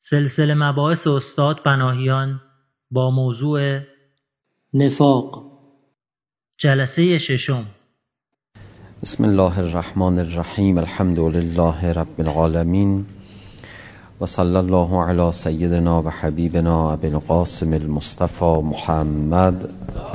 سلسله مباحث استاد پناهیان با موضوع نفاق. جلسه ششم. بسم الله الرحمن الرحیم. الحمد لله رب العالمین و صلی الله علی سیدنا و حبیبنا ابی القاسم المصطفى محمد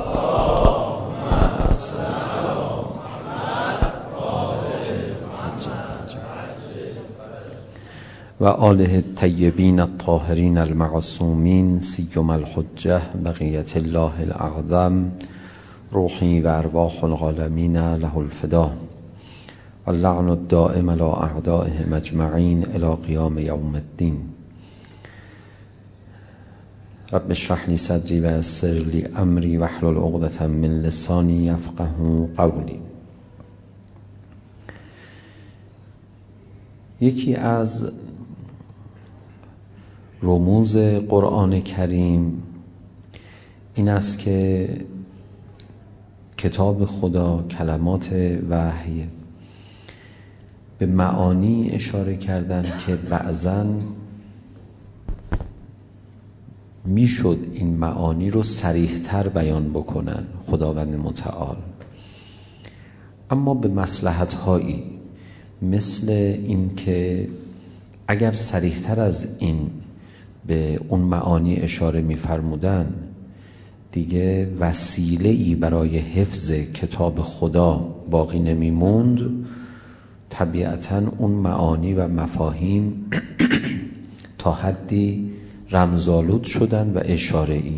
و آله الطیبین الطاهرین المعصومین سیما الحجة بقیة الله الاعظم روحی و ارواح العالمین له الفدا و اللعن الدائم علی اعدائهم اجمعین الی قیام یوم الدین. رب اشرح لی صدری و یسر لی امری واحلل عقدة من لسانی یفقهوا قولی. یکی از رموز قرآن کریم این است که کتاب خدا، کلمات وحی به معانی اشاره کردن که بعضاً میشد این معانی رو صریح‌تر بیان بکنن خداوند متعال، اما به مصلحت‌هایی مثل این که اگر صریح‌تر از این به اون معانی اشاره می‌فرمودن دیگه وسیله‌ای برای حفظ کتاب خدا باقی نمی‌موند، طبیعتاً اون معانی و مفاهیم تا حدی رمزآلود شدن و اشاره‌ای.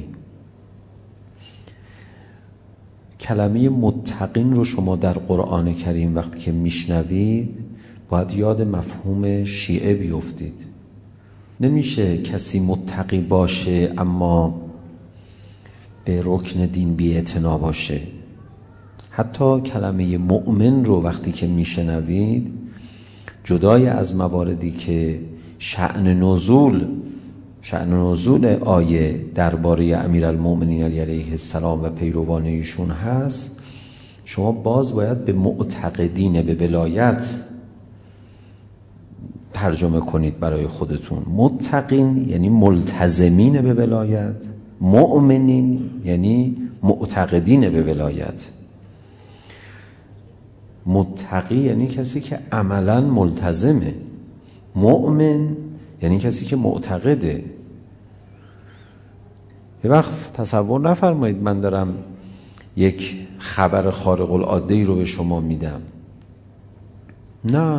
کلمه متقین رو شما در قرآن کریم وقتی که میشنوید باید یاد مفهوم شیعه بیفتید. نمیشه کسی متقی باشه اما به رکن دین بی‌اعتنا باشه. حتی کلمه مؤمن رو وقتی که میشنوید جدای از مواردی که شأن نزول آیه درباره امیرالمؤمنین علیه السلام و پیروان ایشون هست، شما باز باید به معتقدین به ولایت ترجمه کنید برای خودتون. متقین یعنی ملتزمین به ولایت، مؤمنین یعنی معتقدین به ولایت. متقی یعنی کسی که عملاً ملتزمه، مؤمن یعنی کسی که معتقده. یه وقت تصور نفرمایید من دارم یک خبر خارق العاده رو به شما میدم. نه،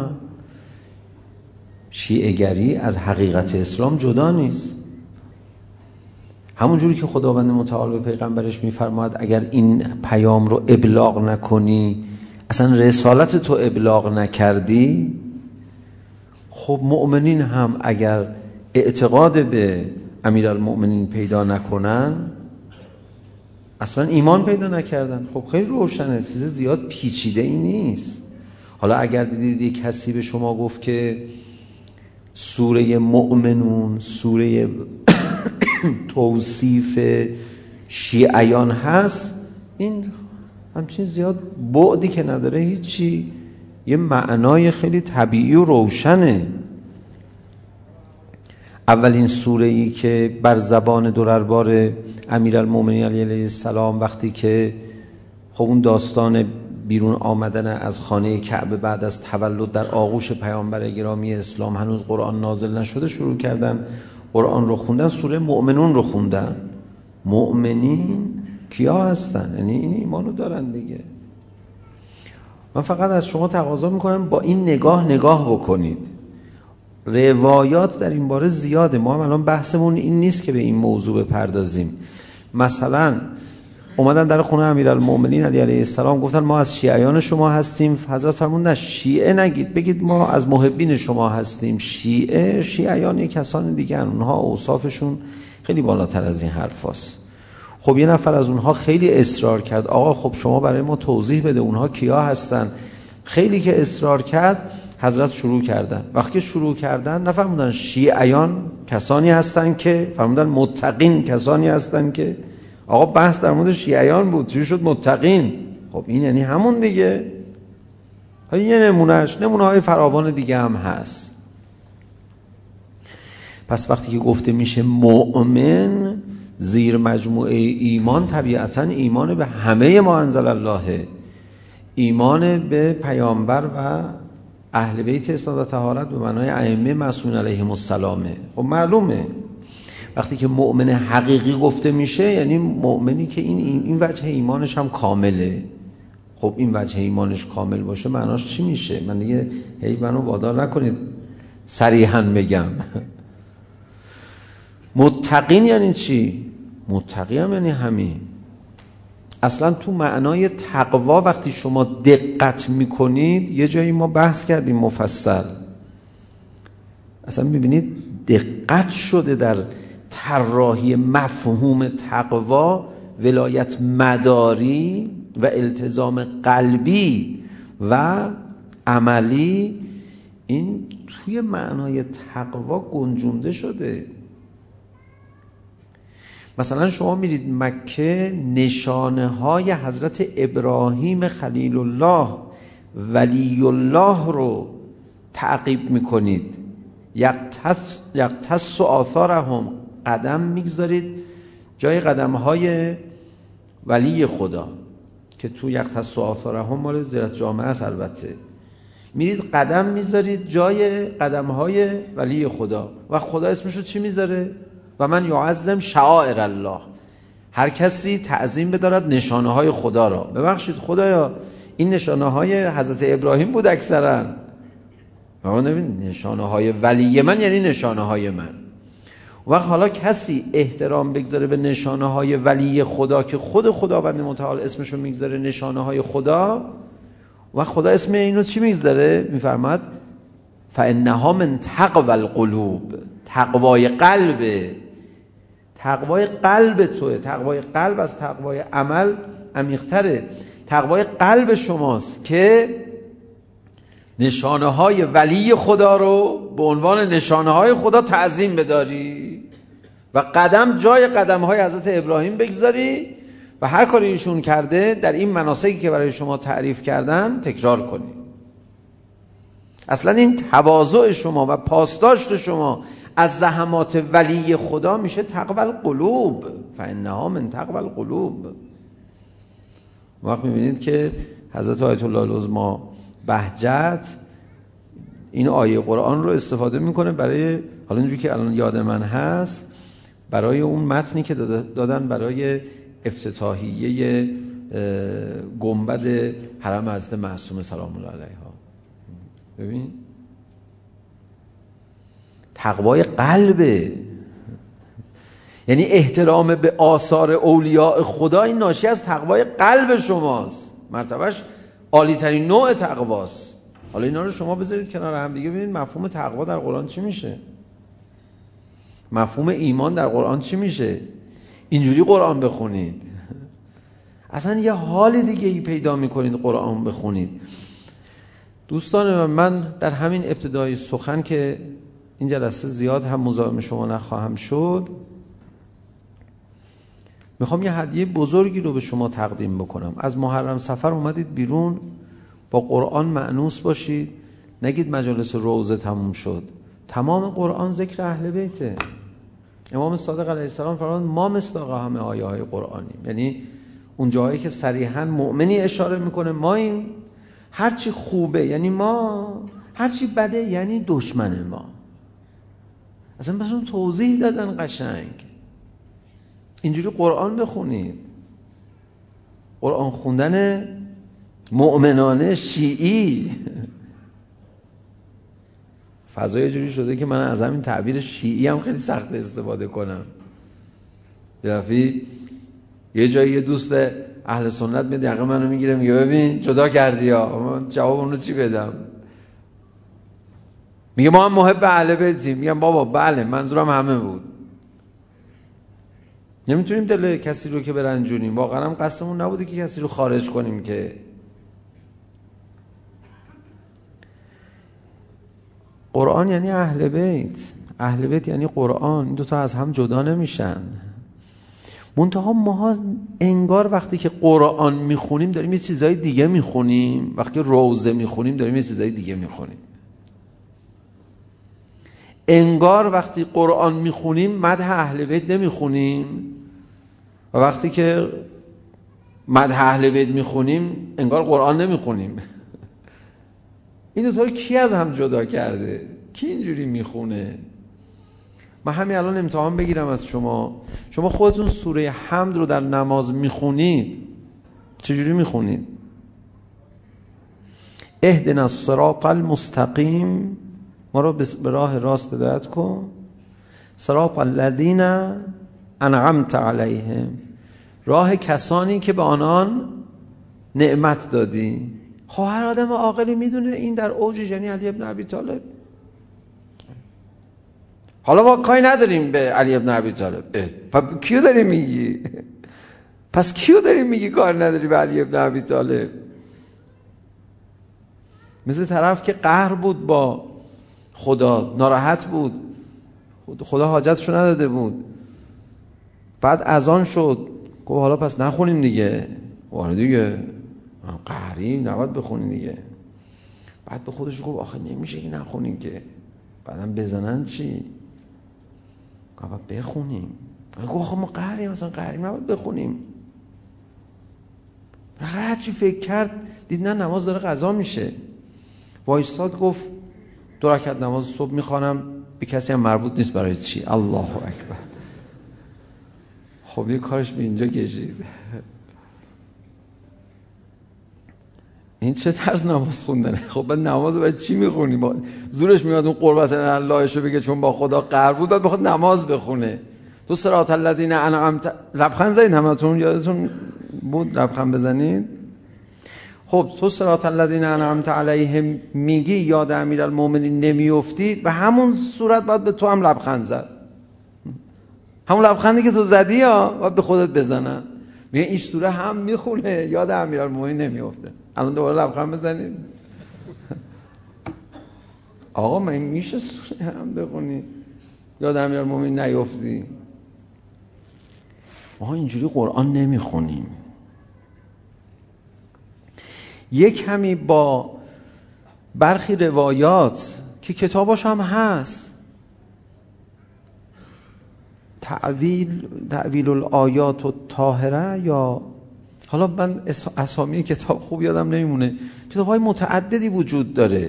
شیعه‌گری از حقیقت اسلام جدا نیست. همون جوری که خداوند متعال به پیغمبرش میفرماید اگر این پیام رو ابلاغ نکنی، اصلا رسالت تو ابلاغ نکردی، خب مؤمنین هم اگر اعتقاد به امیرالمؤمنین پیدا نکنن اصلا ایمان پیدا نکردن. خب خیلی روشنه، چیز زیاد پیچیده ای نیست. حالا اگر دیدید کسی به شما گفت که سوره مؤمنون سوره توصیف شیعیان هست، این همچین زیاد بعدی که نداره، هیچی، یه معنای خیلی طبیعی و روشنه. اولین سوره‌ای که بر زبان دربار امیرالمؤمنین علیه السلام وقتی که خب اون داستان بیرون آمدن از خانه کعبه بعد از تولد در آغوش پیامبر گرامی اسلام هنوز قرآن نازل نشده شروع کردن قرآن رو خوندن، سوره مؤمنون رو خوندن. مؤمنین کیا هستن؟ یعنی این ایمانو دارن دیگه. من فقط از شما تقاضا میکنم با این نگاه بکنید. روایات در این باره زیاده، ما هم الان بحثمون این نیست که به این موضوع بپردازیم. مثلا اومدن در خونه امیرالمؤمنین علیه السلام گفتن ما از شیعیان شما هستیم. حضرت فرمودن نه، شیعه نگید، بگید ما از محبین شما هستیم. شیعیان کسان دیگه هن. اونها اوصافشون خیلی بالاتر از این حرفاست. خب یه نفر از اونها خیلی اصرار کرد آقا خب شما برای ما توضیح بده اونها کیا هستن. خیلی که اصرار کرد حضرت شروع کردن. وقتی شروع کردن نفرمودن شیعیان کسانی هستن که، فرمودن متقین کسانی هستن که. آقا بحث در مورد شیعیان بود، چی شد متقین؟ خب این یعنی همون دیگه. یه نمونه های فراوان دیگه هم هست. پس وقتی که گفته میشه مؤمن، زیر مجموعه ایمان طبیعتاً ایمان به همه ما انزل الله، ایمان به پیامبر و اهل بیت اسلام و طهارت به معنای ائمه معصومین علیهم السلام. خب معلومه وقتی که مؤمن حقیقی گفته میشه یعنی مؤمنی که این وجه ایمانش هم کامله. خب این وجه ایمانش کامل باشه معناش چی میشه؟ من دیگه منو وادار نکنید صریحاً بگم. متقین یعنی چی؟ متقی هم یعنی همین. اصلا تو معنای تقوا وقتی شما دقت میکنید، یه جایی ما بحث کردیم مفصل، اصلا میبینید دقت شده در طراحی مفهوم تقوا، ولایت مداری و التزام قلبی و عملی، این توی معنای تقوا گنجونده شده. مثلا شما میرید مکه، نشانه های حضرت ابراهیم خلیل الله ولی الله رو تعقیب میکنید، یقتص آثارهم، قدم میگذارید جای قدم های ولی خدا که تو یقتص آثارهم مال زیارت جامعه است. البته میرید قدم میذارید جای قدم های ولی خدا و خدا اسمشو چی میذاره؟ و من یعظم شعائر الله، هر کسی تعظیم بدارد نشانه های خدا را. ببخشید خدایا این نشانه های حضرت ابراهیم بود اکثرا، ما نبین نشانه های ولی من یعنی نشانه های من. و حالا کسی احترام بگذاره به نشانه های ولی خدا که خود خداوند متعال اسمشو میگذاره نشانه های خدا، و خدا اسم اینو چی میگذاره؟ میفرماد فانها من تقوی القلوب، تقوای قلبه. تقوای قلب توه. تقوای قلب از تقوای عمل عمیق‌تره. تقوای قلب شماست که نشانه های ولی خدا رو به عنوان نشانه های خدا تعظیم بداری و قدم جای قدم های حضرت ابراهیم بگذاری و هر کاری ایشون کرده در این مناسکی که برای شما تعریف کردن تکرار کنی. اصلا این تواضع شما و پاسداشت شما از زحمات ولی خدا میشه تقوی القلوب، فانها من تقوی القلوب. وقت میبینید که حضرت آیت الله العظمی بهجت این آیه قرآن رو استفاده میکنه برای، حالا اینجوری که الان یاد من هست، برای اون متنی که دادن برای افتتاحیه گنبد حرم حضرت معصومه سلام الله علیها. ببین تقوای قلبه، یعنی احترام به آثار اولیاء خدا، این ناشی از تقوای قلب شماست، مرتبهش عالی ترین نوع تقواست. حالا اینا رو شما بذارید کنار هم دیگه، ببینید مفهوم تقوا در قرآن چی میشه، مفهوم ایمان در قرآن چی میشه. اینجوری قرآن بخونید اصلا یه حال دیگه ای پیدا میکنید قرآن بخونید. دوستان من در همین ابتدای سخن که این جلسه زیاد هم مزاحم شما نخواهم شد، میخوام یه هدیه بزرگی رو به شما تقدیم بکنم. از محرم سفر اومدید بیرون، با قرآن مأنوس باشید، نگید مجالس روضه تموم شد. تمام قرآن ذکر اهل بیته. امام صادق علیه السلام فرمان ما مصداق همه آیه های قرآنی، یعنی اون جایی که صریحاً مؤمنی اشاره میکنه ما این هرچی خوبه یعنی ما، هرچی بده یعنی دشمن ما. اصلا بس اون توضیح دادن قشنگ. اینجوری قرآن بخونید. قرآن خوندن مؤمنانه شیعی فضای جوری شده که من از همین تعبیر شیعی هم خیلی سخت استفاده کنم. یه جایی یه دوست اهل سنت میاد دقیقه منو میگیره میگه ببین جدا کردی یا جواب اونو چی بدم؟ میگه ما هم محب اهل بیتیم. میگم بابا بله منظورم همه بود. نمیتونیم دل کسی رو که برنجونیم، واقعا هم قصدمون نبوده که کسی رو خارج کنیم که. قرآن یعنی اهل بیت، اهل بیت یعنی قرآن، این دوتا از هم جدا نمیشن. منتها ما انگار وقتی که قرآن میخونیم داریم یه چیزای دیگه میخونیم، وقتی روضه میخونیم داریم یه چیزای دیگه میخونیم. انگار وقتی قرآن میخونیم مدح اهل بیت نمیخونیم و وقتی که مدح اهل بیت میخونیم انگار قرآن نمیخونیم. این دوتا رو کی از هم جدا کرده؟ کی اینجوری میخونه؟ من همین الان امتحان بگیرم از شما خودتون سوره حمد رو در نماز میخونید چجوری میخونید؟ اهدنا الصراط المستقیم، ما رو به راه راست هدایت کن. صراط الذین انعمت علیهم، راه کسانی که به آنان نعمت دادی. خب هر آدم عاقلی میدونه این در اوجش یعنی علی ابن ابی طالب. حالا ما کاری نداریم به علی ابن ابی طالب. پس کیو داری میگی؟ پس کیو داری میگی کار نداری به علی ابن ابی طالب؟ مثل طرف که قهر بود با خدا، ناراحت بود، خدا حاجتشو نداده بود، بعد اذان شد گفت حالا پس نخونیم دیگه. واره دیگه قهریم نباید بخونیم دیگه. بعد به خودش گفت آخه نمیشه که نخونیم که، بعدم بزنن چی؟ گفت بخونیم. گفت آخه ما قهریم، مثلا قهریم نباید بخونیم. هر چی فکر کرد دید نه نماز داره قضا میشه. وایستاد گفت 2 رکعت نماز صبح میخوانم، به کسی هم مربوط نیست برای چی. الله اکبر. خب یه کارش به اینجا کشید. این چه طرز نماز خوندنه؟ خب بعد نماز برای چی میخونی؟ زورش میاد اون قربت اللهشو بگه چون با خدا قهر بود بعد بخواد نماز بخونه. تو صراط الذین انعمت، لبخند زدید همتون؟ یادتون بود لبخند بزنید؟ خب تو صراط الذین انعمت علیهم میگی یاد امیرالمومنین نمیافتی، به همون صورت باید به تو هم لبخند زد. همون لبخندی که تو زدی باید به خودت بزنن. میگه این سوره هم میخونه یاد امیرالمومنین نمیافته. الان دوباره لبخند بزنید. آقا من میشه سوره هم بخونی یاد امیرالمومنین نیافتی؟ ما اینجوری قرآن نمیخونیم. یک کمی با برخی روایات که کتاباش هم هست، تعویل الآیات الطاهره، یا حالا من اسامی کتاب خوب یادم نمیمونه، کتاب‌های متعددی وجود داره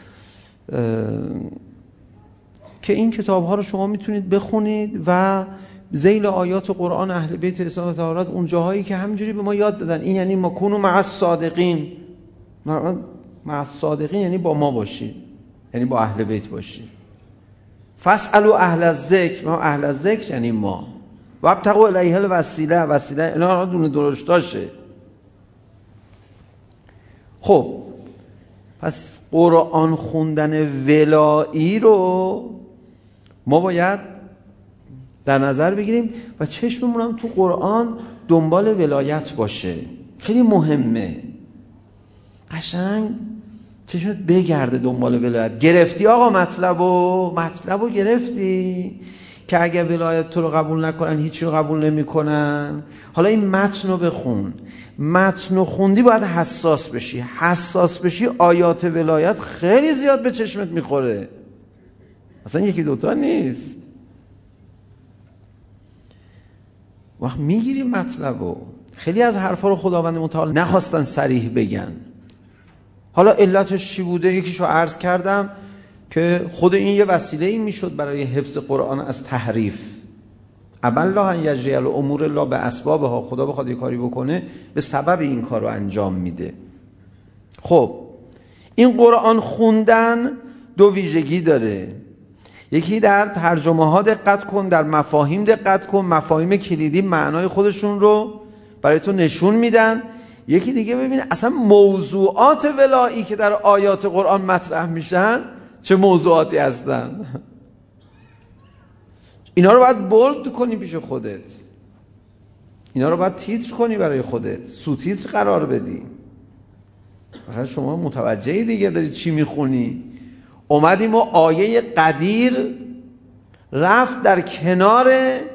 که این کتاب‌ها رو شما میتونید بخونید و ذیل آیات قرآن اهل بیت اسلام و طهارت اون جاهایی که همینجوری به ما یاد دادن، این یعنی ما کونوا مع الصادقین، مع الصادقین یعنی با ما باشید، یعنی با اهل بیت باشید. فاسألوا اهل الذکر، ما اهل الذکر یعنی ما، و ابتغوا الیه الوسیله اینا دونه درشتاشه. خب پس قرآن خوندن ولایی رو ما باید در نظر بگیریم و چشممون هم تو قرآن دنبال ولایت باشه. خیلی مهمه. قشنگ چشمت بگرده دنبال ولایت. گرفتی آقا مطلبو گرفتی که اگه ولایت تو رو قبول نکنن هیچی رو قبول نمیکنن. حالا این متن رو بخون. متن رو خوندی باید حساس بشی. آیات ولایت خیلی زیاد به چشمت میخوره. اصلا یکی دوتا نیست. وقت میگیری مطلبو. خیلی از حرفا رو خداوند متعال نخواستن صریح بگن. حالا علتش چی بوده؟ یکیشو عرض کردم که خود این یه وسیله‌ای میشد برای حفظ قرآن از تحریف. الله ان یجری الامور الله به اسبابها، خدا بخواد یه کاری بکنه به سبب این کار رو انجام میده. خب این قرآن خوندن 2 ویژگی داره. یکی در ترجمه ها دقت کن، در مفاهیم دقت کن، مفاهیم کلیدی معنای خودشون رو برای تو نشون میدن. یکی دیگه ببین اصلا موضوعات ولایی که در آیات قرآن مطرح میشن چه موضوعاتی هستن. اینا رو باید بولد کنی پیش خودت، اینا رو باید تیتر کنی برای خودت، سو تیتر قرار بدی. مثلا شما متوجهی دیگه داری چی میخونی. اومدیم و آیه قدیر رفت در کنار،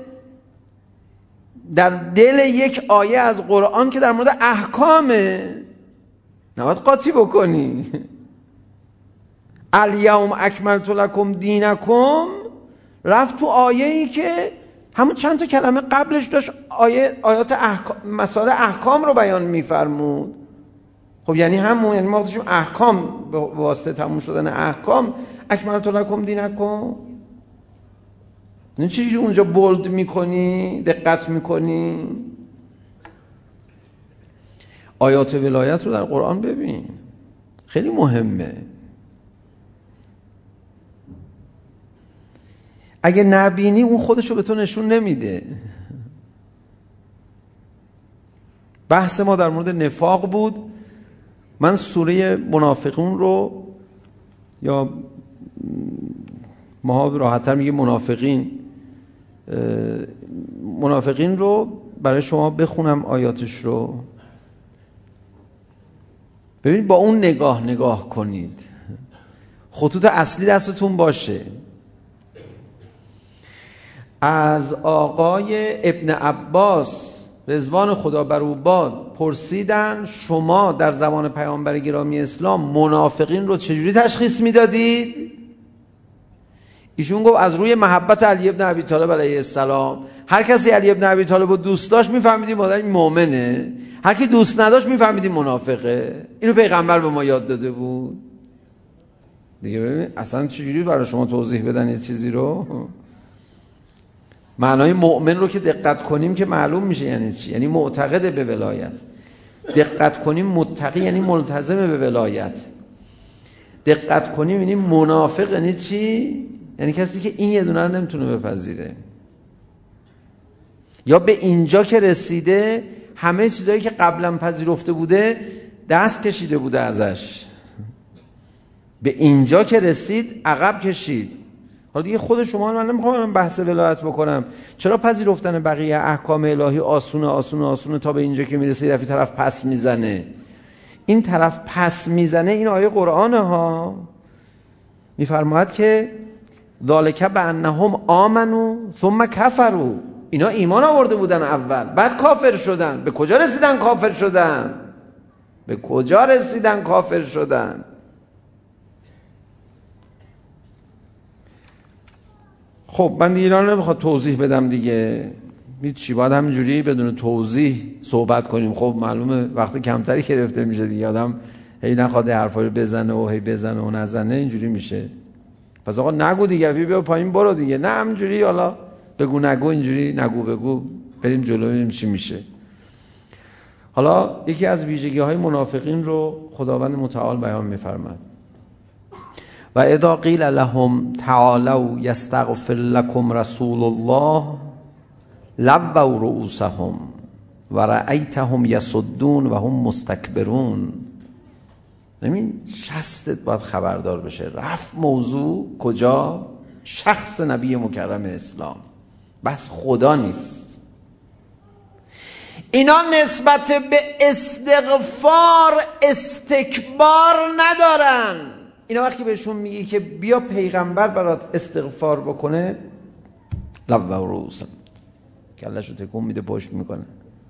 در دل یک آیه از قرآن که در مورد احکامه، نباید قاطی بکنی. الیوم اکملت لکم دینکم رفت تو آیه‌ای که همون چند تا کلمه قبلش داشت آیات مسائل احکام رو بیان می‌فرمود. خب یعنی همون، یعنی ما داشتیم احکام به واسطه تموم شدن احکام اکملت لکم دینکم. نه چیزی اونجا بولد میکنی، دقت میکنی. آیات ولایت رو در قرآن ببین، خیلی مهمه. اگه نبینی اون خودشو به تو نشون نمیده. بحث ما در مورد نفاق بود. من سوره منافقون رو، یا ما راحت‌تر میگیم منافقین رو برای شما بخونم آیاتش رو. ببینید با اون نگاه کنید، خطوط اصلی دستتون باشه. از آقای ابن عباس رضوان خدا بر او باد پرسیدن شما در زمان پیامبر گرامی اسلام منافقین رو چجوری تشخیص میدادید؟ ایشون گفت از روی محبت علی ابن ابی طالب علیه السلام. هر کسی علی ابن ابی طالب رو دوست داشت میفهمیدیم این مؤمنه، هر کی دوست نداشت میفهمیدیم منافقه. اینو پیغمبر به ما یاد داده بود دیگه. ببین اصلا چجوری برای شما توضیح بدن یه چیزی رو؟ معنای مؤمن رو که دقت کنیم که معلوم میشه یعنی چی. یعنی معتقد به ولایت. دقت کنیم متقی یعنی ملتزم به ولایت. دقت کنیم یعنی منافق یعنی چی؟ یعنی کسی که این یه دونه رو نمیتونه بپذیره، یا به اینجا که رسیده همه چیزایی که قبلا پذیرفته بوده دست کشیده بوده ازش. به اینجا که رسید عقب کشید. حالا دیگه خود شما، من نمیخوام بحث ولایت بکنم، چرا پذیرفتن بقیه احکام الهی آسونه تا به اینجا که میرسه یه طرف پس میزنه. این طرف پس میزنه این آیه قرآنه ها. میفرماید که ذالک بانهم آمنوا ثم کفروا. اینا ایمان آورده بودن اول بعد کافر شدن. به کجا رسیدن کافر شدن؟ به کجا رسیدن کافر شدن؟ خب من دیگه اینا رو نمیخواد توضیح بدم دیگه. چی باید همینجوری بدون توضیح صحبت کنیم؟ خب معلومه وقت کمتری گرفته میشه دیگه. آدم هی نخواد حرفا رو بزنه و هی بزنه و نزنه، اینجوری میشه. پس آقا نگو دیگه، بیا پایین برو دیگه. نه همینجوری حالا بگو نگو، اینجوری نگو بگو، بریم جلو ببینیم چی میشه. حالا یکی از ویژگی‌های منافقین رو خداوند متعال بیان می‌فرماید: و اذا قیل لهم تعالوا یستغفر لكم رسول الله لووا رؤوسهم و رأیتهم یصدون و هم مستکبرون. ببین شستت باید خبردار بشه. رفت موضوع کجا؟ شخص نبی مکرم اسلام، بس خدا نیست. اینا نسبت به استغفار استکبار ندارن. اینا وقتی بهشون میگی که بیا پیغمبر برات استغفار بکنه، لو و روسم کلشو تکون میده، پشت میکنه.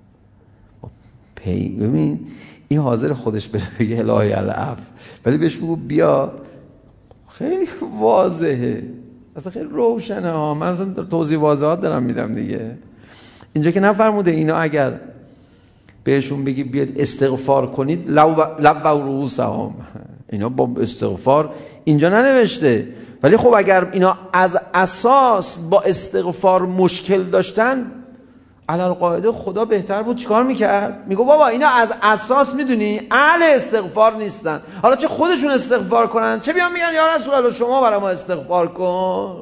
ببین این حاضر خودش بره بگه الهی العفو، ولی بهش بگو بیا، خیلی واضحه، اصلا خیلی روشنه ها. من اصلا توضیح واضحات دارم میدم دیگه. اینجا که نفرموده اینا اگر بهشون بگی بیاد استغفار کنید لو و رؤوسهم، اینا با استغفار اینجا ننوشته. ولی خب اگر اینا از اساس با استغفار مشکل داشتن، علالقاعده خدا بهتر بود چیکار میکرد؟ میگو بابا اینا از اساس میدونی اهل استغفار نیستن، حالا چه خودشون استغفار کنن چه بیان میگن یا رسول الله شما برای ما استغفار کن.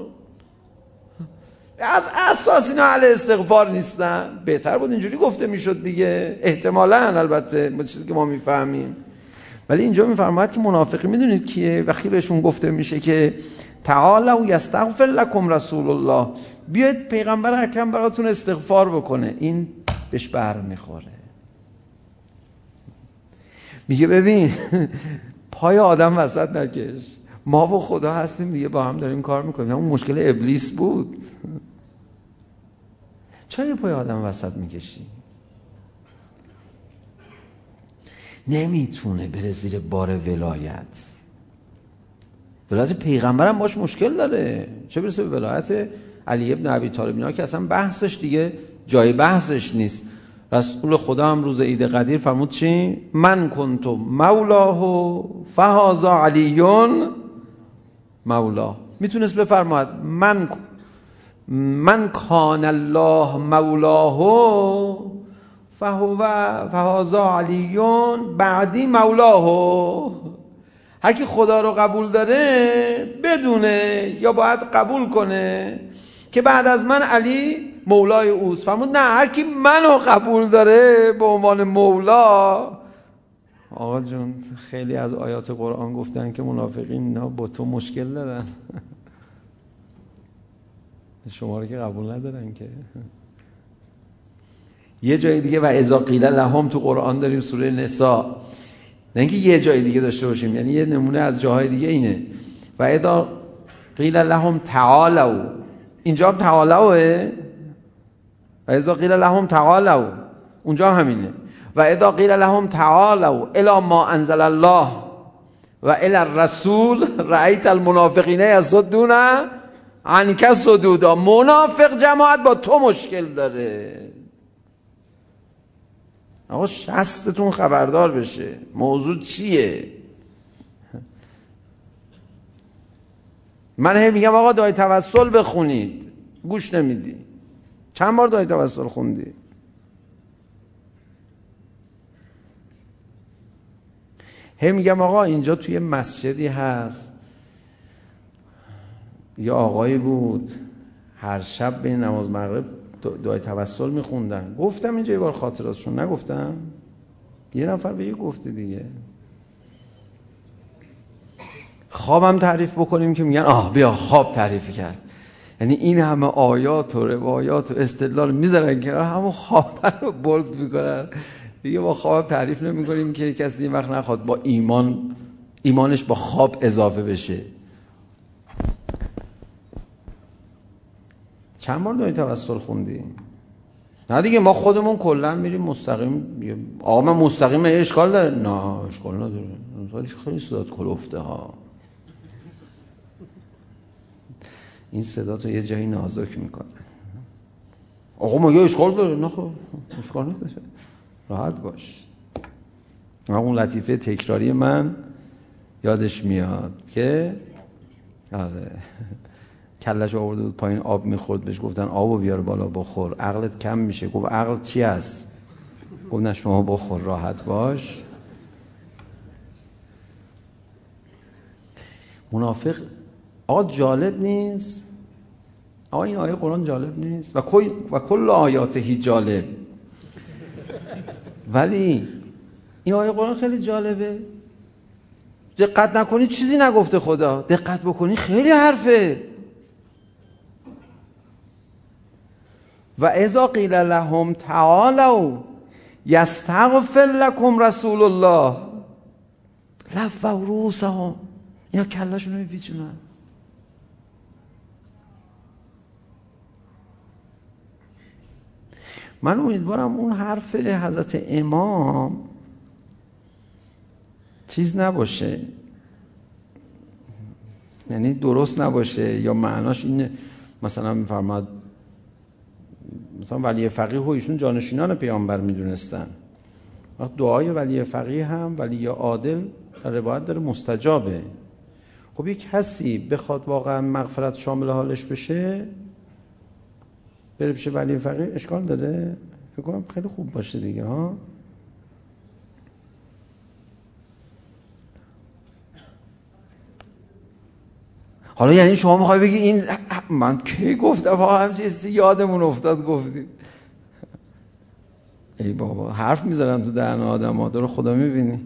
از اساس اینا اهل استغفار نیستن. بهتر بود اینجوری گفته میشد دیگه، احتمالاً، البته با چیزی که ما میفهمیم. ولی اینجا میفرماید که منافقی میدونید کیه؟ وقتی بهشون گفته میشه که تعالوا یستغفر لكم رسول الله، بیاید پیغمبر اکرم براتون استغفار بکنه، این بهش بر میخوره. میگه ببین پای آدم وسط نکش، ما و خدا هستیم دیگه، با هم داریم کار میکنیم. همون مشکل ابلیس بود. چرا پای آدم وسط میکشی؟ نمیتونه بره زیر بار ولایت. ولایت پیغمبرم باش مشکل داره، چه برسه به ولایت علی ابن ابی طالب، اینا که اصلا بحثش دیگه جای بحثش نیست. رسول خدا هم روز عید قدیر فرمود چی؟ من کنت مولاه فهذا علی مولاه. میتونست بفرماید من کان الله مولاه فهذا علی بعدی مولاه. هر کی خدا رو قبول داره بدونه یا باید قبول کنه که بعد از من علی مولای اوست. فرمود نه، هر کی منو قبول داره به عنوان مولا. آقا جون خیلی از آیات قرآن گفتن که منافقین اینا با تو مشکل دارن، شما رو که قبول ندارن که. یه جای دیگه و اذا قیل لهم تو قرآن داریم، سوره نساء، نه اینکه یه جای دیگه داشته باشیم، یعنی یه نمونه از جاهای دیگه اینه. و اذا قیل لهم تعالوا، اینجا تعالوه، و اذا قیل لهم تعالوا اونجا همینه. و اذا قیل لهم تعالوا الی ما انزل الله و الی الرسول رأیت المنافقین یصدون عنک صدودا. منافق جماعت با تو مشکل داره. آقا شستتون خبردار بشه موضوع چیه. من هی میگم آقا دعای توسل بخونید، گوش نمیدی. چند بار دعای توسل خوندی؟ هی میگم آقا اینجا توی مسجدی هست، یه آقایی بود هر شب بین نماز مغرب دعای توسل میخوندن. گفتم اینجا یه بار خاطراتشون نگفتم؟ یه نفر به یه گفته دیگه. خوابم تعریف بکنیم که میگن بیا خواب تعریف کرد. یعنی این همه آیات و روایات و استدلال میذارن که همون خواب رو بولد میکنن دیگه. با خواب تعریف نمیکنیم که کسی این وقت نخواد با ایمانش با خواب اضافه بشه. چند بار دعای توسل خوندی؟ نه دیگه ما خودمون کلا میریم مستقیم. آقا من مستقیم اشکال داره؟ نه اشکال نداره، خیلی صدات کلفته ها. این صدا تو یه جایی نازک میکنه. آقا ما یه اشکال داره؟ نه خب اشکال نداره، راحت باش. اون لطیفه تکراری من یادش میاد که آره کلش آورده بود پایین آب میخورد، بهش گفتن آبو بیار بالا بخور، عقلت کم میشه. گفت عقل چی هست؟ گفت نه شما بخور راحت باش. منافق آقا جالب نیست؟ آقا این آیه قرآن جالب نیست؟ و کل آیاته جالب. ولی این آیه قرآن خیلی جالبه. دقت نکنی چیزی نگفته خدا، دقت بکنی خیلی حرفه. و اذا قیل لهم تعالوا یستغفر لکم رسول الله لووا رؤوسهم. اینا کله‌شون رو میپیچونن. من امیدوارم اون حرف حضرت امام چیز نباشه، یعنی درست نباشه، یا معناش اینه مثلا میفرماد مثلا ولی فقیه و ایشون جانشینان پیامبر میدونستن. وقت دعای ولی فقیه هم ولی عادل روایت داره مستجابه. خب یک کسی بخواد واقعا مغفرت شامل حالش بشه بره بشه ولی فقیه، اشکال داره؟ فکر کنم خیلی خوب باشه دیگه ها. حالا یعنی شما میخوای بگی این من کی گفتم واقعا هم چیزی یادمون افتاد گفتیم؟ ای بابا حرف میذارن تو دهن آدم ها، تو رو خدا میبینی.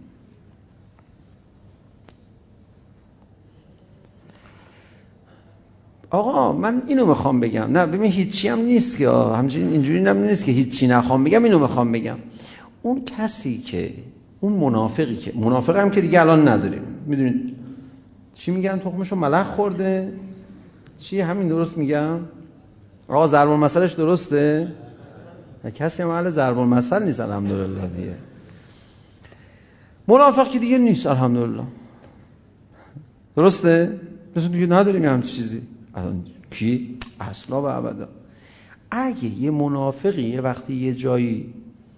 آقا من اینو میخوام بگم، نه ببین هیچی هم نیست که همچنین اینجوری هم نیست که هیچی نخوام بگم، اینو میخوام بگم. اون کسی که اون منافقی که منافق هم که دیگه الان نداریم، میدونید چی میگن؟ تخمشو ملخ خورده. چی همین درست میگم؟ آقا ضرب المثلش درسته؟ کسی هم اهل ضرب المثل نیست الحمدلله دیگه. منافق که دیگه نیست الحمدلله. درسته؟ مثلا دیگه نداریم همچین چیزی. کی؟ اصلا و ابدا. اگه یه منافقی یه وقتی یه جایی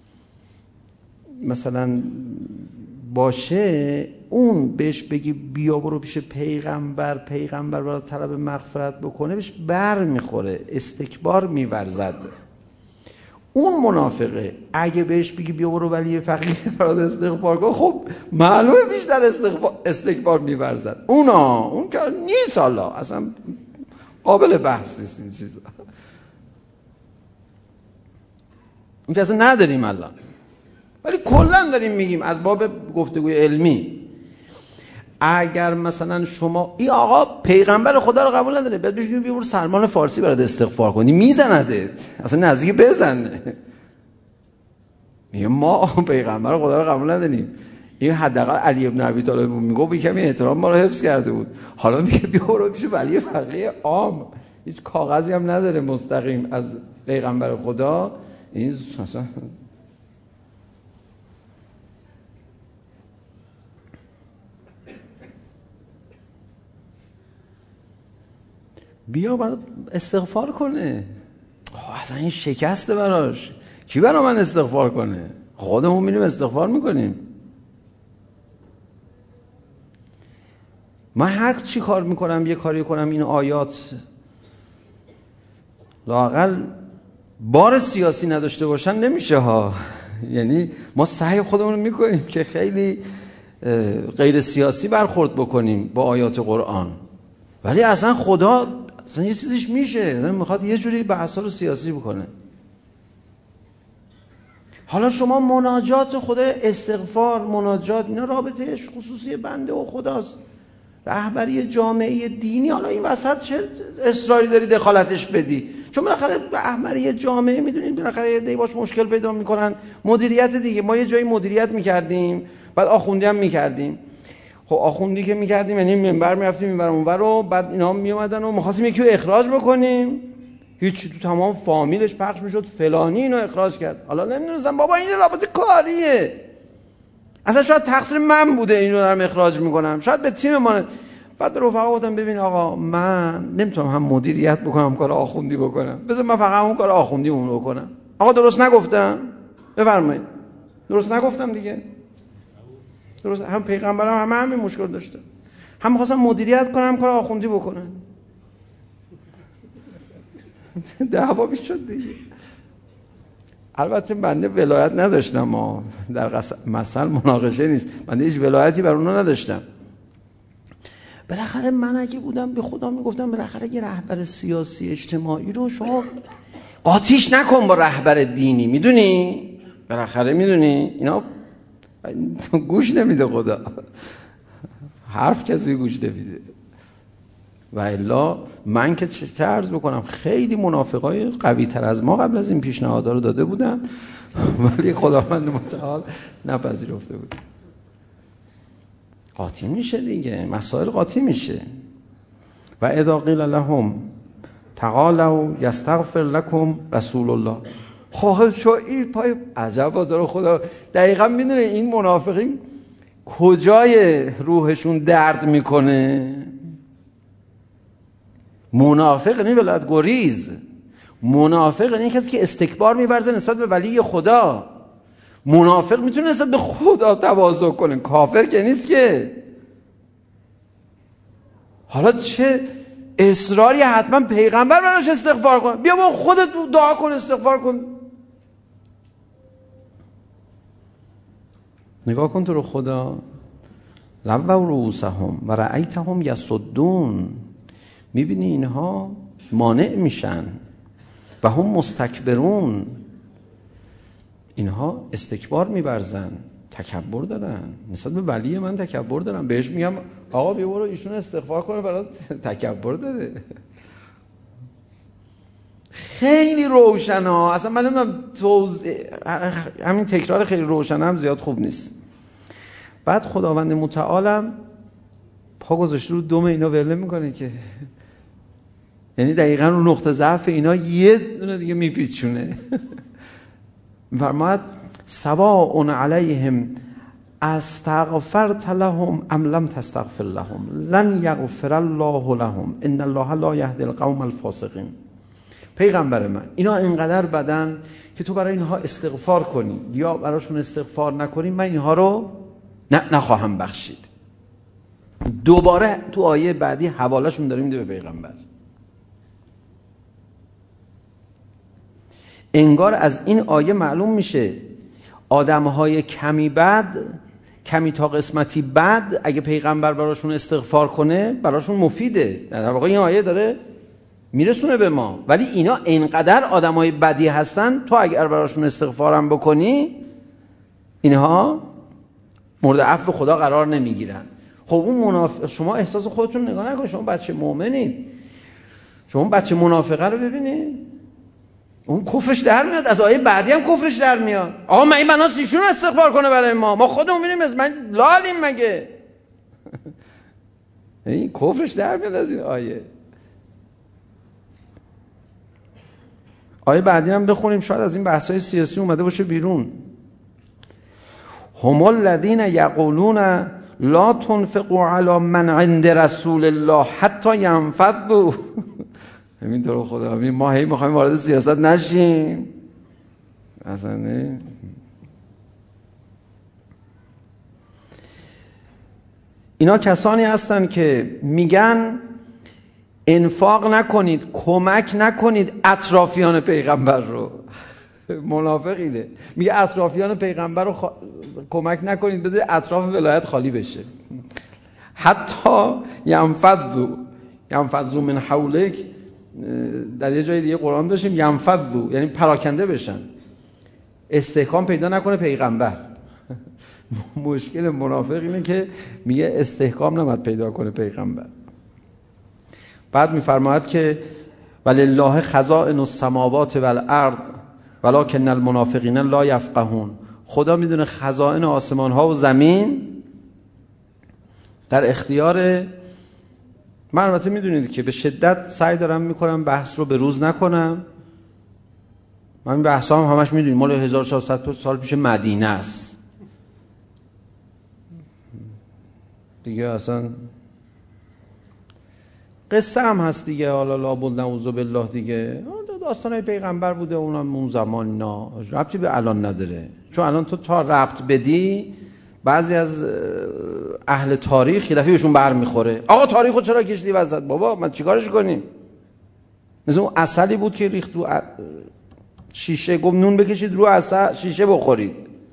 مثلا باشه، اون بهش بگی بیا برو پیش پیغمبر برای طلب مغفرت بکنه، بهش بر میخوره، استکبار میورزد. اون منافقه اگه بهش بگی بیا برو ولی فقیه برات استغفار کن، خب معلومه بیشتر استکبار میورزد. اون که نیست، حالا اصلا قابل بحث نیست این چیزا. اون که اصلا نداریم الان، ولی کلا داریم میگیم از باب گفتگوی علمی. اگر مثلا شما این آقا پیغمبر خدا رو قبول نداره، بعد بهش بگی برو سلمان فارسی برات استغفار کنی، میزندت، اصلا نزدیک بزنه. میگه ما پیغمبر خدا رو قبول نداریم. این حداقل علی ابن ابی طالب میگه یه کمی احترام ما رو حفظ کرده بود، حالا میگه بیا برو پیش ولی فقیه عام، هیچ کاغذی هم نداره مستقیم از پیغمبر خدا. این اصلا بیا برات استغفار کنه. اصلا این شکسته براش. کی برا من استغفار کنه؟ خودمون میریم استغفار میکنیم. من هر چی کار میکنم، یه کاری کنم این آیات لااقل بار سیاسی نداشته باشن نمیشه ها. یعنی ما سعی خودمون رو میکنیم که خیلی غیر سیاسی برخورد بکنیم با آیات قرآن، ولی اصلا خدا اصلا یه چیزیش میشه، اصلا میخواد یه جوری بحثا رو سیاسی بکنه. حالا شما مناجات خدا، استغفار، مناجات، اینا رابطهش خصوصی بنده و خداست. رهبری جامعه دینی، حالا این وسط چه اصراری داری دخالتش بدی؟ چون بالاخره رهبری جامعه میدونید بالاخره یه دی باش مشکل پیدا میکنن. مدیریت دیگه، ما یه جایی مدیریت میکردیم، بعد آخوندی هم میکردیم. خب آخوندی که میکردیم یعنی منبر میرفتیم منبر اونور رو، بعد اینا میومدن و می‌خواستیم یکی رو اخراج بکنیم، هیچ تو تمام فامیلش پخش میشد فلانی اینو اخراج کرد. حالا نمیدونستم بابا این رابطه کاریه، اصلا شاید تقصیر من بوده اینو دارم اخراج میکنم، شاید به تیم ما. بعد رفقا گفتم ببین آقا من نمیتونم هم مدیریت بکنم کار آخوندی بکنم، بذار من فقط اون کار آخوندی اون رو بکنم. آقا درست نگفتم؟ بفرمایید. درست نگفتم دیگه؟ درست. هم پیغمبرم همین مشکل داشته، هم می‌خواستم مدیریت کنم کار آخوندی بکنم. دعوا میشد دیگه. البته بنده ولایت نداشتم، ما در مثل مناقشه نیست، بنده هیچ ولایتی بر اونا نداشتم. بالاخره من اگه بودم به خدا میگفتم بالاخره یه رهبر سیاسی اجتماعی رو شما قاطیش نکن با رهبر دینی، میدونی؟ بالاخره میدونی اینا گوش نمیده، خدا حرف کسی گوش نمیده. و الا من که چه عرض بکنم، خیلی منافقای قوی تر از ما قبل از این پیشنهادها رو داده بودن ولی خداوند متعال نپذیرفته بود. قاطی میشه دیگه، مسائل قاطی میشه. و اذا قیل لهم تعالوا یستغفر لكم رسول الله. خب شو این پای عجب بازار خدا دقیقا میدونه این منافقین کجای روحشون درد میکنه. منافق یعنی ولایت گریز، منافق یعنی کسی که استکبار میورزه نسبت به ولی خدا. منافق میتونه نسبت به خدا تواضع کنه، کافر که نیست که. حالا چه اصراری حتما پیغمبر براش استغفار کن؟ بیا با خودت دعا کن، استغفار کن. نگاه کن تو رو خدا. لووا رؤوسهم و رأیتهم یصدون. میبینی اینها مانع میشن و هم مستکبرون، اینها استکبار میورزن، تکبر دارن نسبت به ولی من، تکبر دارن. بهش میگم آقا بیا برو ایشون استغفار کنه، برات تکبر داره. خیلی روشن ها، اصلا من نمیدونم همین تکرار خیلی روشن هم زیاد خوب نیست. بعد خداوند متعالم پا گذاشته رو دم اینا ورله میکنه که یعنی دقیقا رو نقطه ضعف اینا یه دونه دیگه میپیچونه. میفرماید سواء علیهم استغفرت لهم ام لم تستغفر لهم لن یغفر الله لهم ان الله لا یهدی القوم الفاسقین. پیغمبر من، اینا اینقدر بدن که تو برای اینها استغفار کنی یا براشون استغفار نکنی، من اینها رو نخواهم بخشید. دوباره تو آیه بعدی حوالهشون داره میده به پیغمبر. انگار از این آیه معلوم میشه آدمهای کمی بد، کمی تا قسمتی بد، اگه پیغمبر براشون استغفار کنه براشون مفیده. در واقع این آیه داره میرسونه به ما. ولی اینا اینقدر آدمای بدی هستن تو اگر براشون استغفارم بکنی اینها مورد عفو خدا قرار نمیگیرن. خب اون شما احساس خودتون نگاه نکنید، شما بچه مؤمنید، شما بچه منافقه رو ببینید، اون کفرش در میاد، از آیه بعدی هم کفرش در میاد. آقا من این بناس ایشون استغفار کنه برای ما خودمون میریم از من لالیم مگه؟ این کفرش در میاد از این آیه. آیه بعدی هم بخونیم، شاید از این بحث‌های سیاسی اومده باشه بیرون. هم الذین یقولون لا تنفقوا علی من عند رسول الله حتی ینفضوا. همینطور خدا ما هی میخوایم وارد سیاست نشیم اصلا نه. اینا کسانی هستن که میگن انفاق نکنید، کمک نکنید اطرافیان پیغمبر رو. منافقینه، میگه اطرافیان پیغمبر رو کمک نکنید، بذارید اطراف ولایت خالی بشه. حتی ینفضوا من حولک. در یه جای دیگه قرآن داشتیم ینفضوا یعنی پراکنده بشن، استحکام پیدا نکنه پیغمبر. مشکل منافق اینه که میگه استحکام نباید پیدا کنه پیغمبر. بعد میفرماید که ولله خزائن السماوات والارض ولکن المنافقین لا یفقهون. خدا میدونه خزائن آسمان ها و زمین در اختیار من. البته میدونید که به شدت سعی دارم میکنم بحث رو به روز نکنم. من بحث هم همش میدونید مال 1400 سال پیش مدینه است دیگه، اصلا قصه هم هست دیگه، حالا لابد نعوذ بالله دیگه داستانای پیغمبر بوده، اونم اون زمان ربطی به الان نداره. چون الان تو تا ربط بدی بعضی از اهل تاریخ یه دفعه بهشون برمیخوره، آقا تاریخو چرا کشیدی وسط؟ بابا من چیکارش کنیم؟ مثلا اون عسلی بود که ریخت تو شیشه، گفت نون بکشید رو عسل شیشه بخورید.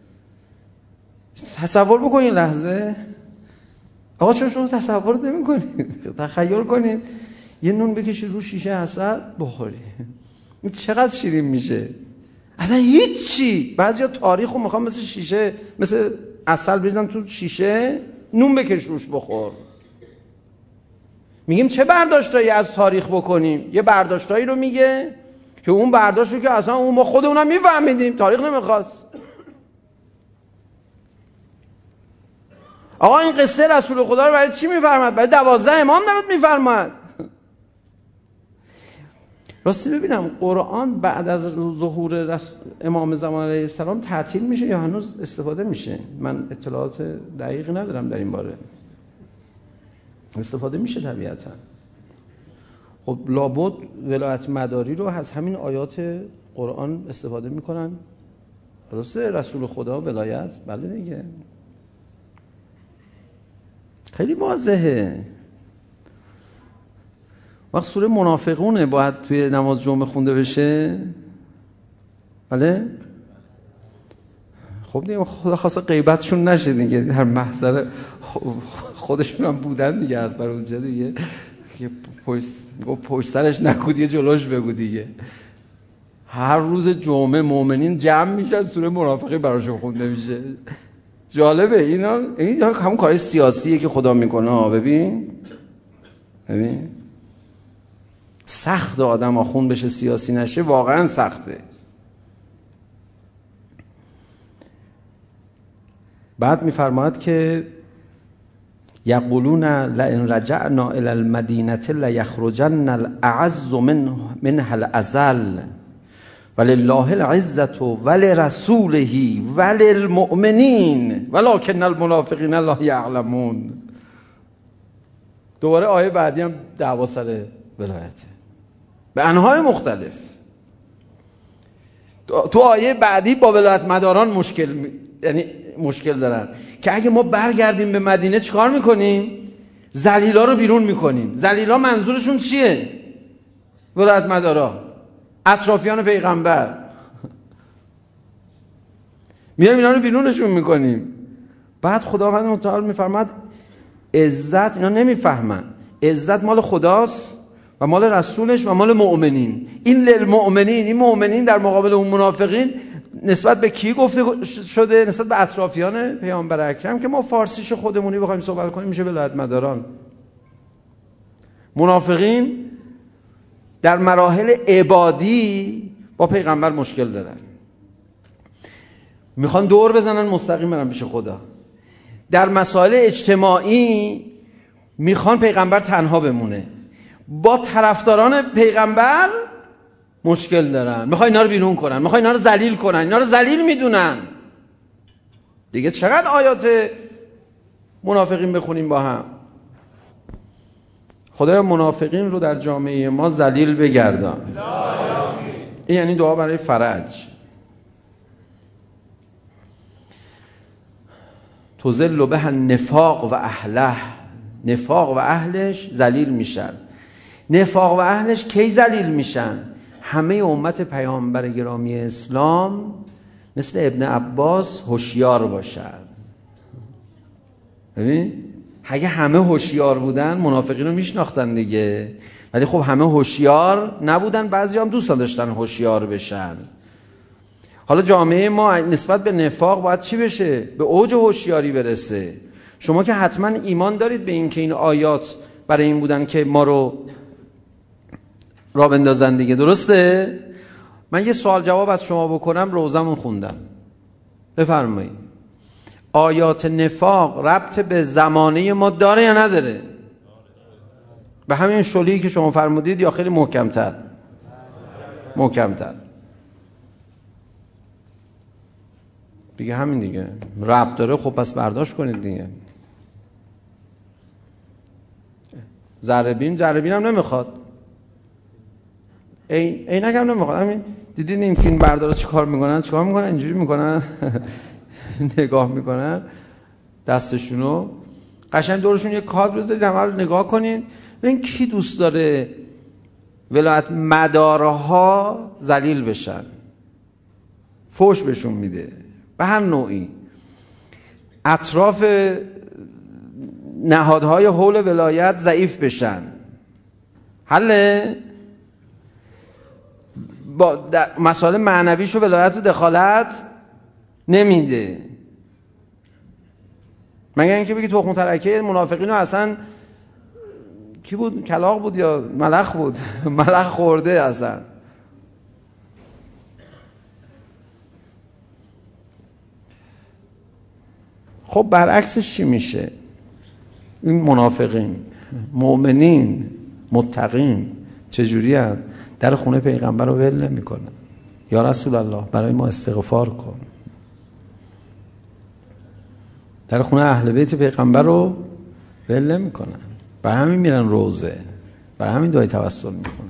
تصور بکنید لحظه، آقا چون شما تصور نمی‌کنید، تخیل کنید یه نون بکشید رو شیشه عسل بخورید، این چقدر شیرین میشه. اصلا هیچی. بعضیا تاریخو میخوام مثل شیشه، مثل عسل بریزن تو شیشه، نون بکش روش بخور. میگیم چه برداشتایی از تاریخ بکنیم؟ یه برداشتایی رو میگه که اون برداشت رو که اصلا اون ما خودمونم میفهمیدیم، تاریخ نمیخواست. آقا این قصه رسول خدا رو برای چی میفرماد؟ برای 12 امام دارد میفرماد. راستی ببینم قرآن بعد از ظهور امام زمان علیه السلام تعطیل میشه یا هنوز استفاده میشه؟ من اطلاعات دقیقی ندارم در این باره. استفاده میشه طبیعتا. خب لابد ولایت مداری رو از همین آیات قرآن استفاده میکنن. درسته رسول خدا ولایت، بله دیگه، خیلی واضحه. وقت سوره منافقونه باید توی نماز جمعه خونده بشه، بله؟ خب دیگه خدا خواسته غیبتشون نشه دیگه، در محضر خودشون هم بودن دیگه، از بر اونجا دیگه پشت سرش نکود یه جلوش بگو دیگه. هر روز جمعه مؤمنین جمع میشن سوره منافقین براشون خونده میشه. جالبه اینا، این همون کارهای سیاسیه که خدا میکنه. ببین سخت آدم آخون بشه سیاسی نشه، واقعا سخته. بعد میفرماید که یقولون لئن رجعنا الی المدینه لیخرجن الاعز منها الاذل ولله العزة ولرسوله وللمؤمنین ولکن المنافقین لا یعلمون. دوباره آیه بعدی هم دعوا سر ولایته به انواع مختلف. تو آیه بعدی با ولایت مداران مشکل دارن که اگه ما برگردیم به مدینه چیکار میکنیم؟ ذلیلا رو بیرون میکنیم. ذلیلا منظورشون چیه؟ ولایت مدارا، اطرافیان پیغمبر. میایم اینا رو بیرونشون میکنیم. بعد خداوند متعال میفرماد عزت، اینا نمیفهمن، عزت مال خداست و مال رسولش و مال مؤمنین. این للمؤمنین، این مؤمنین در مقابل اون منافقین نسبت به کی گفته شده؟ نسبت به اطرافیان پیامبر اکرم که ما فارسیش خودمونی بخوایم صحبت کنیم میشه ولایت مداران. منافقین در مراحل عبادی با پیغمبر مشکل دارن، میخوان دور بزنن مستقیم برن پیش خدا. در مسائل اجتماعی میخوان پیغمبر تنها بمونه. با طرفداران پیغمبر مشکل دارن، میخوان اینا رو بیرون کنن، میخوان اینا رو ذلیل کنن، اینا رو ذلیل میدونن. دیگه چقدر آیات منافقین بخونیم با هم. خدای منافقین رو در جامعه ما ذلیل بگردان. این یعنی دعا برای فرج. تذل به النفاق و اهله، نفاق و اهلش ذلیل میشن. نفاق و اهلش کی ذلیل میشن؟ همه امت پیامبر گرامی اسلام مثل ابن عباس هوشیار باشن. ببین اگه همه هوشیار بودن منافقین رو میشناختن دیگه، ولی خب همه هوشیار نبودن، بعضی هم دوست داشتن هوشیار بشن. حالا جامعه ما نسبت به نفاق باید چی بشه؟ به اوج هوشیاری برسه. شما که حتما ایمان دارید به این که این آیات برای این بودن که ما رو راه بندازن دیگه، درسته؟ من یه سوال جواب از شما بکنم، روزمون خوندم، بفرمایید. آیات نفاق ربط به زمانه ما داره یا نداره؟ به همین شلی که شما فرمودید یا خیلی محکمتر؟ محکمتر دیگه، همین دیگه ربط داره. خب پس برداشت کنید دیگه. ذره بین هم نمیخواد، عینک هم نمیخواد. همین دیدین این فیلم بردارا چیکار میکنن؟ اینجوری میکنن نگاه میکنن دستشونو، قشنگ دورشون یه کادر بذارید همه رو نگاه کنین ببین کی دوست داره ولایت مدارها ذلیل بشن، فوش بهشون میده به هر نوعی، اطراف نهادهای حول ولایت ضعیف بشن. حله؟ با مسائل معنویشو ولایت رو دخالت نمیده. مگر اینکه بگی تخم ترکه منافقین رو اصلا کی بود؟ کلاغ بود یا ملخ بود؟ ملخ خورده اصلا. خب برعکسش چی میشه؟ این منافقین، مؤمنین، متقین چجوری هست؟ در خونه پیغمبر رو ول نمی‌کنن. یا رسول الله برای ما استغفار کن. در خونه اهل بیت پیغمبر رو ول نمی‌کنن. برای همین میرن روزه، برای همین دعای توسل میخونن.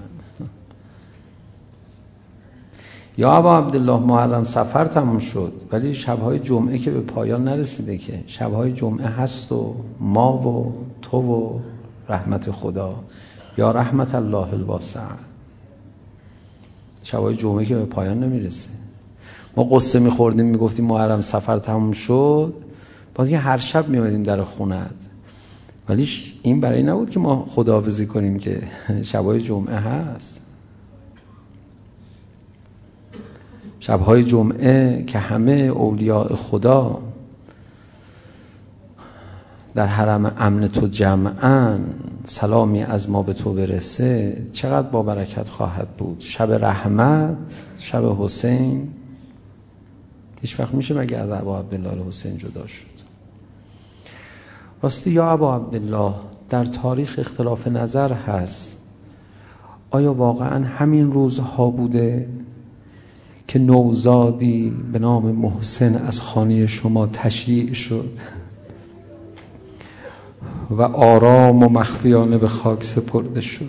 یا ابا عبدالله محرم سفر تموم شد ولی شب‌های جمعه که به پایان نرسیده که. شب‌های جمعه هست و ما و تو و رحمت خدا، یا رحمت الله الواسع. شب‌های جمعه که به پایان نمیرسه. ما قصه میخوردیم میگفتیم محرم سفر تموم شد، باز که هر شب میومدیم در خونت، ولی این برای نبود که ما خداحافظی کنیم که شب‌های جمعه هست. شب‌های جمعه که همه اولیاء خدا در حرم امن تو جمعاً، سلامی از ما به تو برسه، چقدر با برکت خواهد بود. شب رحمت، شب حسین، هیچ وقت میشه مگه از ابا عبدالله حسین جدا شد؟ راستی یا ابا عبدالله در تاریخ اختلاف نظر هست، آیا واقعا همین روزها بوده که نوزادی به نام محسن از خانه شما تشییع شد و آرام و مخفیانه به خاک سپرده شد.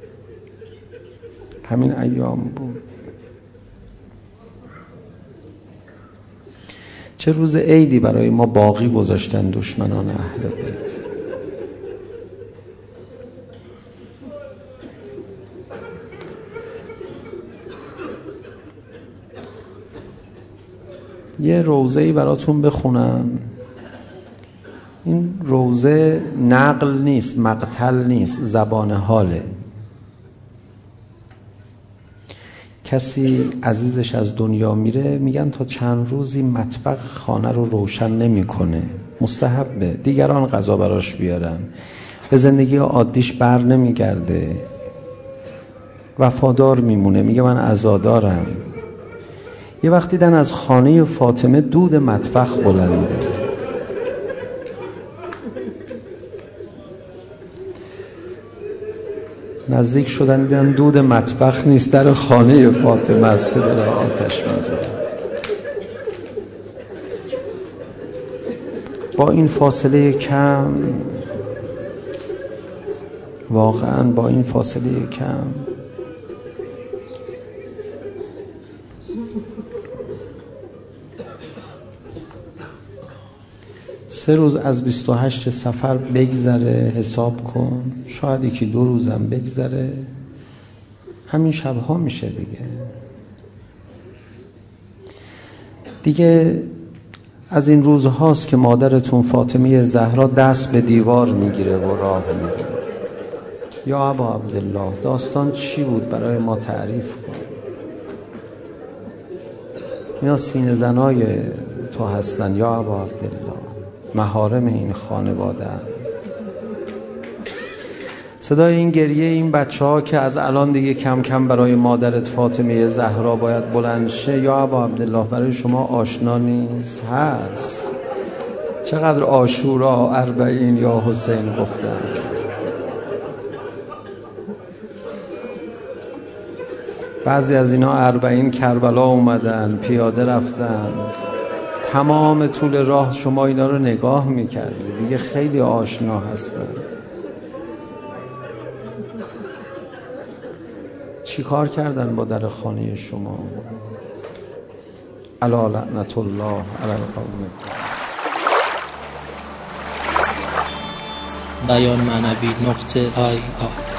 همین ایام بود. چه روز عیدی برای ما باقی گذاشتن دشمنان اهل بیت. یه روضه‌ای براتون بخونم. این روضه نقل نیست، مقتل نیست، زبان حاله. کسی عزیزش از دنیا میره، میگن تا چند روزی مطبخ خانه رو روشن نمیکنه، مستحبه، دیگران غذا براش بیارن، به زندگی عادیش بر نمیگرده، وفادار میمونه، میگه من عزادارم. یه وقت دیدن از خانه فاطمه دود مطبخ بلنده. نزدیک شدن دیدن دود مطبخ نیست، در خانه فاطمه است که داره آتش میگیره. با این فاصله کم، واقعا با این فاصله کم، سه روز از 28 صفر بگذره، حساب کن، شاید یکی 2 روزم بگذره، همین شبها میشه دیگه از این روزهاست که مادرتون فاطمه زهرا دست به دیوار میگیره و راه میره. یا ابا عبدالله، داستان چی بود برای ما تعریف کن. اینا سینه زنای تو هستن یا ابا عبدالله، محارم این خانواده. صدای این گریه این بچه ها که از الان دیگه کم کم برای مادرت فاطمه زهرا باید بلند شه، یا ابا عبدالله برای شما آشنا نیست؟ هست. چقدر عاشورا، اربعین یا حسین گفتن. بعضی از اینا 40 کربلا اومدن، پیاده رفتن، تمام طول راه شما اینا رو نگاه میکردی، دیگه خیلی آشنا هستن. چی کار کردن با در خانه شما؟ الا لعنت الله علی القوم. بیان معنوی .ir